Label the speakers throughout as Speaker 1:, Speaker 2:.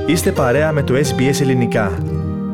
Speaker 1: Είστε παρέα με το SBS Ελληνικά.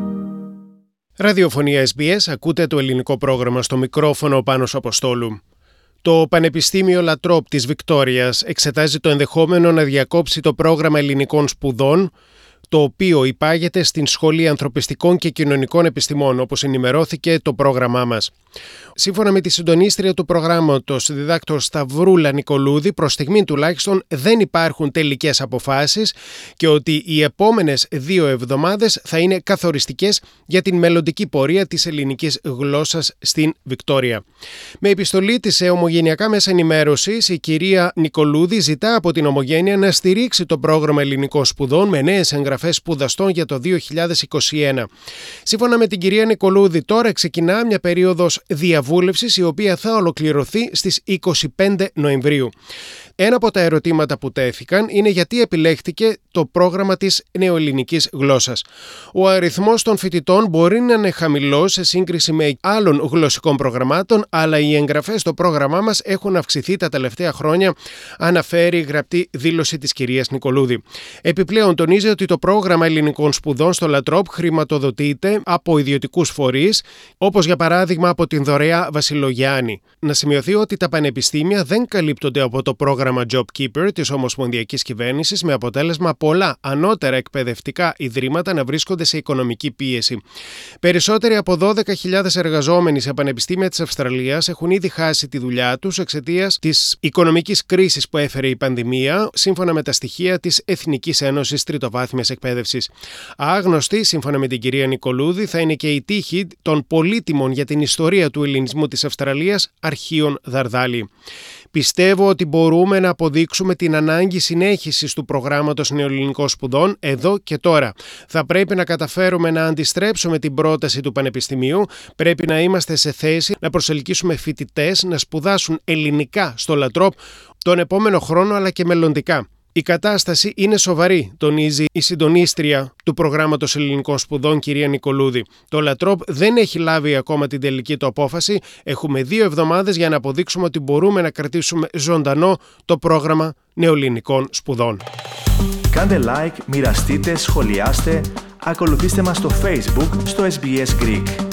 Speaker 2: Ραδιοφωνία SBS, ακούτε το ελληνικό πρόγραμμα στο μικρόφωνο ο Πάνος Αποστόλου. Το Πανεπιστήμιο La Trobe της Βικτόριας εξετάζει το ενδεχόμενο να διακόψει το πρόγραμμα ελληνικών σπουδών, το οποίο υπάγεται στην Σχολή Ανθρωπιστικών και Κοινωνικών Επιστημών, όπως ενημερώθηκε το πρόγραμμά μας. Σύμφωνα με τη συντονίστρια του προγράμματος, διδάκτορ Σταυρούλα Νικολούδη, προς στιγμή τουλάχιστον δεν υπάρχουν τελικές αποφάσεις και ότι οι επόμενες 2 εβδομάδες θα είναι καθοριστικές για την μελλοντική πορεία της ελληνικής γλώσσας στην Βικτόρια. Με επιστολή της σε ομογενειακά μέσα ενημέρωσης, η κυρία Νικολούδη ζητά από την Ομογένεια να στηρίξει το πρόγραμμα ελληνικών σπουδών με νέες εγγραφές σπουδαστών για το 2021. Σύμφωνα με την κυρία Νικολούδη, τώρα ξεκινά μια περίοδος διαβούλευσης η οποία θα ολοκληρωθεί στις 25 Νοεμβρίου. Ένα από τα ερωτήματα που τέθηκαν είναι γιατί επιλέχθηκε το πρόγραμμα της νεοελληνικής γλώσσας. Ο αριθμός των φοιτητών μπορεί να είναι χαμηλός σε σύγκριση με άλλων γλωσσικών προγραμμάτων, αλλά οι εγγραφές στο πρόγραμμά μας έχουν αυξηθεί τα τελευταία χρόνια, αναφέρει η γραπτή δήλωση της κυρίας Νικολούδη. Επιπλέον, τονίζει ότι το πρόγραμμα ελληνικών σπουδών στο La Trobe χρηματοδοτείται από ιδιωτικούς φορείς, όπως για παράδειγμα από την Δωρεά Βασιλογιάννη. Να σημειωθεί ότι τα πανεπιστήμια δεν καλύπτονται από το πρόγραμμα JobKeeper της Ομοσπονδιακής Κυβέρνησης, με αποτέλεσμα πολλά ανώτερα εκπαιδευτικά ιδρύματα να βρίσκονται σε οικονομική πίεση. Περισσότεροι από 12.000 εργαζόμενοι σε πανεπιστήμια της Αυστραλίας έχουν ήδη χάσει τη δουλειά τους εξαιτίας της οικονομικής κρίσης που έφερε η πανδημία, σύμφωνα με τα στοιχεία της Εθνικής Ένωσης Τριτοβάθμιας Εκπαίδευσης. Άγνωστη, σύμφωνα με την κυρία Νικολούδη, θα είναι και η τύχη των πολύτιμων για την ιστορία του ελληνισμού της Αυστραλίας αρχείων Δαρδάλη. Πιστεύω ότι μπορούμε να αποδείξουμε την ανάγκη συνέχισης του προγράμματος νεοελληνικών σπουδών εδώ και τώρα. Θα πρέπει να καταφέρουμε να αντιστρέψουμε την πρόταση του Πανεπιστημίου. Πρέπει να είμαστε σε θέση να προσελκύσουμε φοιτητές να σπουδάσουν ελληνικά στο La Trobe τον επόμενο χρόνο αλλά και μελλοντικά. Η κατάσταση είναι σοβαρή, τονίζει η συντονίστρια του προγράμματος ελληνικών σπουδών, κυρία Νικολούδη. Το La Trobe δεν έχει λάβει ακόμα την τελική του απόφαση. Έχουμε 2 εβδομάδες για να αποδείξουμε ότι μπορούμε να κρατήσουμε ζωντανό το πρόγραμμα νεοελληνικών σπουδών.
Speaker 1: Κάντε like, μοιραστείτε, σχολιάστε, ακολουθήστε μας στο Facebook, στο SBS Greek.